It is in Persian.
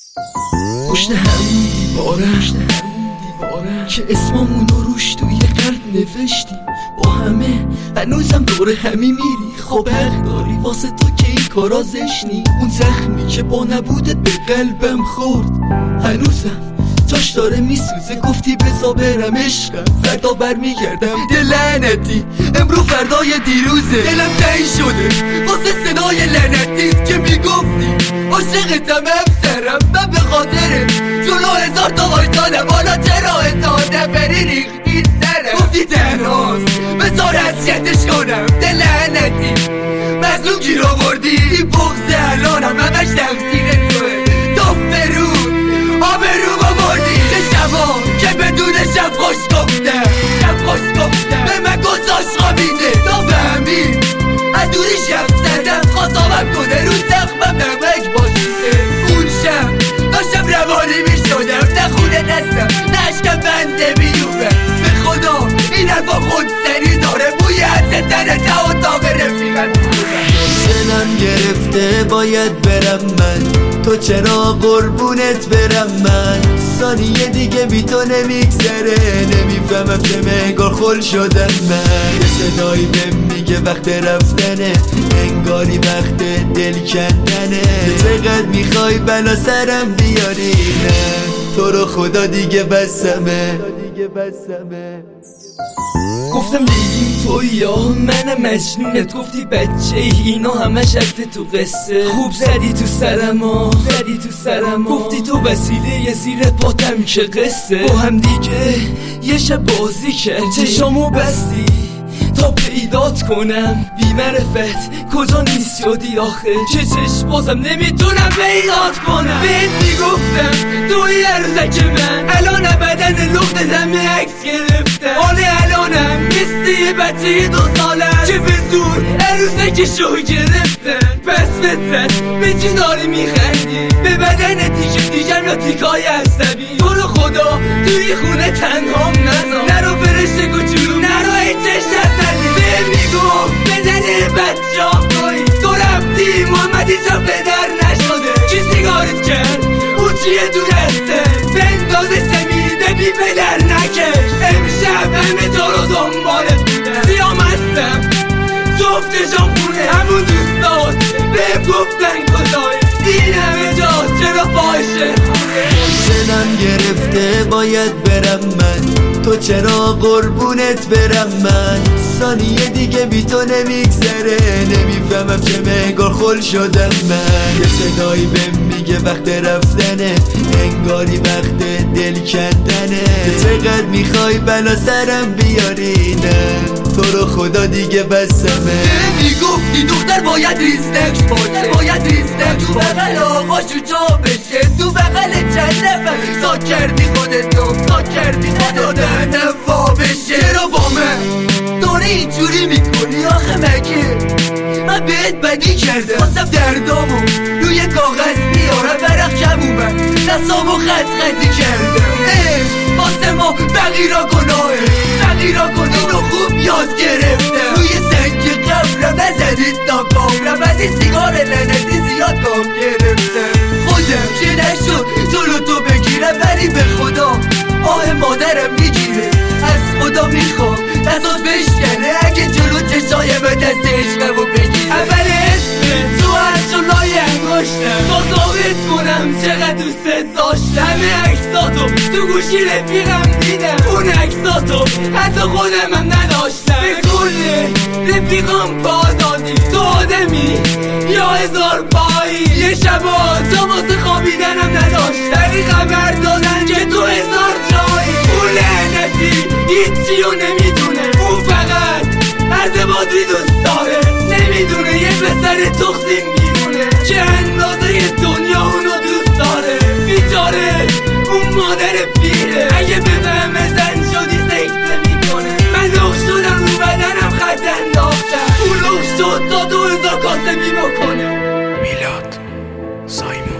پشت همون دیوارم که اسممونو روش توی قلب نوشتیم با همه، هنوزم دور همی میری. خب حق داری واسه تو که این کارا زشنی. اون زخمی که با نبودت به قلبم خورد هنوزم جاش داره میسوزه. گفتی بزا برم عشقم فردا برمیگردم. دل لعنتی امرو فردای دیروزه. دلم تنگ شده واسه صدای لعنتیت که میگفتی عاشقتم افسرم. من به خاطر جلو هزار تا وایسادم، حالا چرا هزار نفری ریختی سرم. گفتی تنهاست بذار اذیتش کنم. دل لعنتی مظلوم گیر آوردی. این بغض الانم همش تقصیر توه. تا فرود آبروم آوردی. چه شبا که بدون شب خوش گفتم به من گذاشت خوابیده. تا فهمی از دوری شب زدم خواستامم کنه رو زخمم نمک باشیده. اون شب داشتم روانی می شدم، نه خونه دستم نه اشکم بنده بیوبم. به خدا این حرفا خودسری داره، بوی عطر تنه تا اتاق رفیقم. دلم گرفته باید برم من، تو چرا قربونت برم من. ثانیه دیگه بی تو نمیگذره، نمیفهمم چه مگار خل شدم من. یه صدایی بهم میگه وقت رفتنه، انگاری وقت دل کندنه. چقدر میخوای بلا سرم بیاری، نه تو رو خدا دیگه بسمه. گفتم لیلی توی یا منم مجنونت. گفتی بچه اینا همش رفته تو قصه. خوب زدی تو سرم گفتی تو وسیله زیر پاتم که قصه. با هم دیگه یه شب بازی کرد، چشامو بستی تا پیدات کنم. بی معرفت کجا نیست شدی آخه، چه چشم بازم نمیتونم پیدات کنم. بهت میگفتم توی عروسک من، الان بدن لخت زمین عکس گرفتم. حالا الانم مثل یه بچه 2 سالم که به زور عروسکشو گرفتم. پس فطرت به چی داری میخندی؟ به بدن تیشه دیگم یا تیکای عصبی؟ تو رو خدا توی خونه تنهام نذار، نرو فرشته کوچولو، نرو ایچش نزنی. به میگفت بدن بچه‌ام توی تو رفتی محمدی جا پدر نشده. کی سیگارت کرد؟ او چیه تو دسته؟ بنداز سمیده بی پدر نکش. امشب همه تو رو دنبالت بودم، سیام هستم جفت جامپونه. همون دوستات بهم گفتن کجای این همه جا چرا فاشه خونه. دلم گرفته باید برم من، تو چرا قربونت برم من. ثانیه دیگه بی تو نمیگذره، نمیفهمم چه مگار خل شدم من. یه صدایی بهم میگه وقت رفتنه، انگاری وقت دل کندنه. چقدر میخوای بلا سرم بیاری، نه تو رو خدا دیگه بسمه. میگفتی دختر باید ریزنکش باشه، تو بغل آقاشو جا بشه، تو بغل چند نفر سا کردی خودتو دهنم وا بشه. چرا با من داره اینجوری میکنی آخه مگه من بهت بدی کرده؟ خواستم دردامو روی کاغذ بیارم برق کم اومد، دستامو خطی کردم. واسه ما فقیرا گناهه اینو خوب یاد گرفتم. روی سنگ قبرم نزدید تا کامرم، از این سیگار لعنتی زیاد کام گرفتم. خودم که نشد جلو تو بگیرم، ولی به خدا آه مادرم میگیره. از خدا میخوام دستات بشکنه اگه جلو چشای به دست عشقمو بگیره. اول اسم تو هرچون لای انگشتم تا ثابت کنم چقدر دوست داشتم. همه عکساتو تو گوشی رفیقم دیدم، اون عکساتو حتی خودم هم نداشتم. به کل رفیقم پا دادی، تو آدمی یا 1000 پایی. یه شبا تا واسه خوابیدنم نداشت، ولی خبر دادن که تو 1000 جایی. اون لعنتی هیچیو نمیدونه، اون فقط عرض بازی دوست داره. نمیدونه یه پسر تخصیم بیرونه که اندازه دنیا اونو دوست داره. بیچاره اون مادر پیره، اگه بفهمه زن شدی سکته میکنه. من لخ شدم رو بدنم خط انداختم، اون لخ شد تا 2000 کاسبی بکنه. میلاد سایمون.